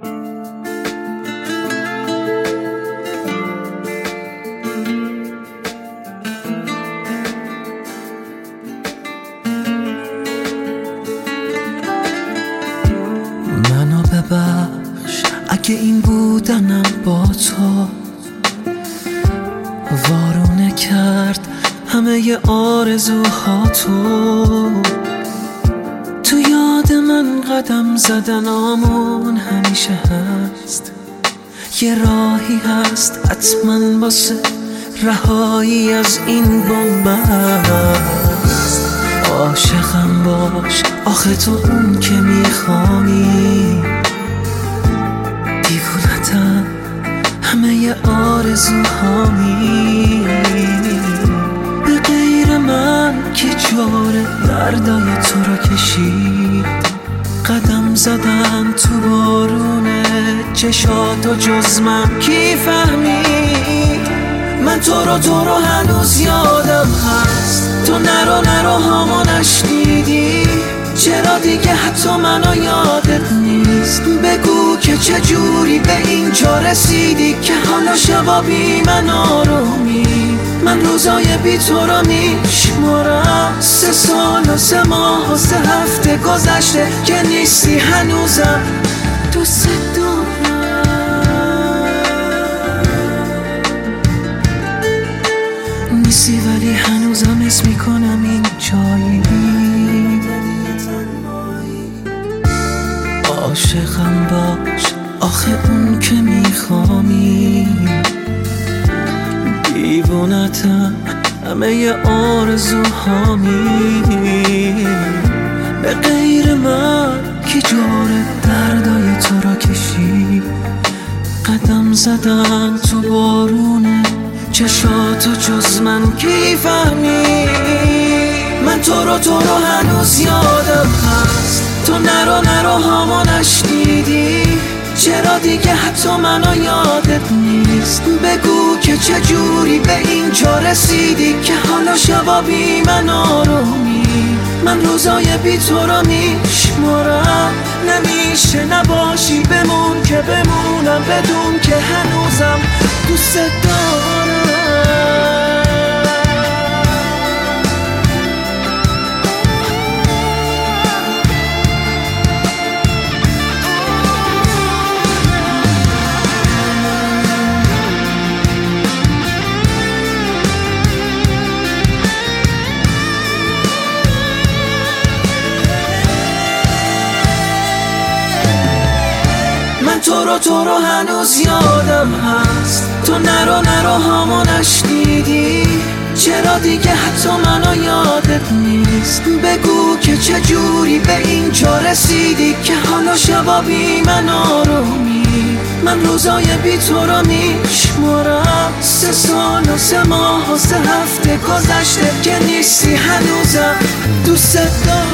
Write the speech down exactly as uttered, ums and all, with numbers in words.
منو ببخش اگه این بودنم با تو وارونه کرد همه ی آرزوها تو تو یاد من قدم زدنامون همیشه هست، یه راهی هست حتما واسه رهایی از این بنبست. عاشقم باش آخه تو اون که میخوانی، دیوونتم همه ی آرزوهامی. به غیر من کی جوره دردای تو رو کشید، قدم زدن تو بارونه چشاتو جز من کی فهمید. من تو رو تو رو هنوز یادم هست، تو نرو نرو هامو نشنیدی، چرا دیگه حتی منو یادت نیست. بگو که چجوری به اینجا رسیدی که حالا شبا بی من آرومی. من روزای بی تو رو میشمارم، سه سال و سه ماه و سه هفته گذشته که نیستی هنوزم دوست دارم. نیستی ولی هنوزم حس میکنم این جایی. عاشقم باش آخه اون که میخوامی، دیوونتم همه ی آرزوهامی. به غیر من کی جوره دردای تو را کشید، قدم زدن تو بارونه چشاتو جز من کی فهمی. من تو رو تو رو هنوز یادم هست، تو نرو نرو هامو نشنیدی، چرا دیگه حتی منو یادت نیست. بگو که چجوری به اینجا رسیدی که حالا شبا بی من آرومی. من روزای بی تو رو میشمارم، نمیشه نباشی بمون که بمونم بدون که هنوزم دوست دارم. تو رو تو رو هنوز یادم هست، تو نرو نرو هامو نشنیدی، چرا دیگه حتی منو یادت نیست. بگو که چجوری به اینجا رسیدی که حالا شبا بی من آرومی. من روزای بی تو رو میشمارم، سه سال و سه ماه و سه هفته گذشته که نیستی هنوزم دوست دارم.